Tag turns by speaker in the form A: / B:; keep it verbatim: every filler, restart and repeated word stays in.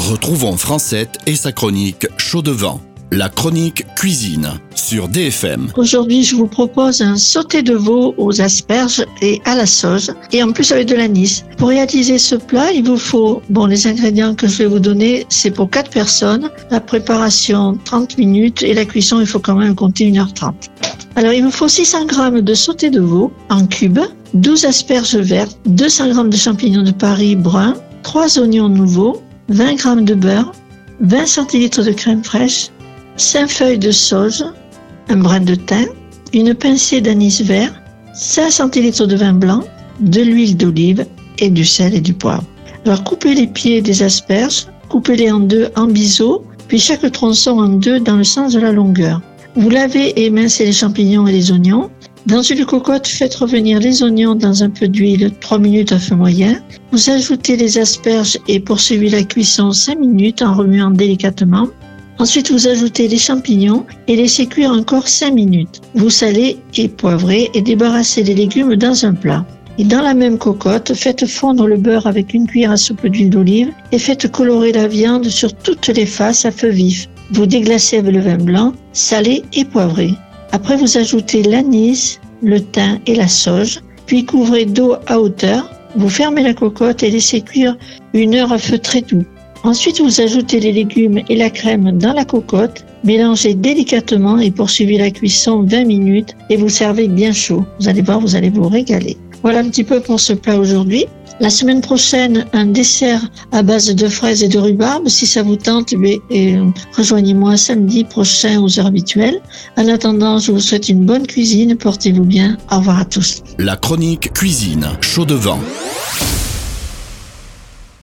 A: Retrouvons Francette et sa chronique Chaud de vent. La chronique cuisine sur D F M.
B: Aujourd'hui, je vous propose un sauté de veau aux asperges et à la sauge, et en plus avec de l'anis. Pour réaliser ce plat, il vous faut, bon, les ingrédients que je vais vous donner, c'est pour quatre personnes. La préparation, trente minutes, et la cuisson, il faut quand même compter une heure trente. Alors, il vous faut six cents grammes de sauté de veau en cubes, douze asperges vertes, deux cents grammes de champignons de Paris bruns, trois oignons nouveaux, vingt grammes de beurre, vingt centilitres de crème fraîche, cinq feuilles de sauge, un brin de thym, une pincée d'anis vert, cinq centilitres de vin blanc, de l'huile d'olive et du sel et du poivre. Alors coupez les pieds des asperges, coupez-les en deux en biseau, puis chaque tronçon en deux dans le sens de la longueur. Vous lavez et émincez les champignons et les oignons. Dans une cocotte, faites revenir les oignons dans un peu d'huile, trois minutes à feu moyen. Vous ajoutez les asperges et poursuivez la cuisson cinq minutes en remuant délicatement. Ensuite, vous ajoutez les champignons et laissez cuire encore cinq minutes. Vous salez et poivrez et débarrassez les légumes dans un plat. Et dans la même cocotte, faites fondre le beurre avec une cuillère à soupe d'huile d'olive et faites colorer la viande sur toutes les faces à feu vif. Vous déglacez avec le vin blanc, salé et poivré. Après, vous ajoutez l'anis, le thym et la sauge, puis couvrez d'eau à hauteur. Vous fermez la cocotte et laissez cuire une heure à feu très doux. Ensuite, vous ajoutez les légumes et la crème dans la cocotte, mélangez délicatement et poursuivez la cuisson vingt minutes et vous servez bien chaud. Vous allez voir, vous allez vous régaler. Voilà un petit peu pour ce plat aujourd'hui. La semaine prochaine, un dessert à base de fraises et de rhubarbe. Si ça vous tente, eh bien, rejoignez-moi samedi prochain aux heures habituelles. En attendant, je vous souhaite une bonne cuisine. Portez-vous bien. Au revoir à tous.
A: La chronique cuisine Chaud de vent.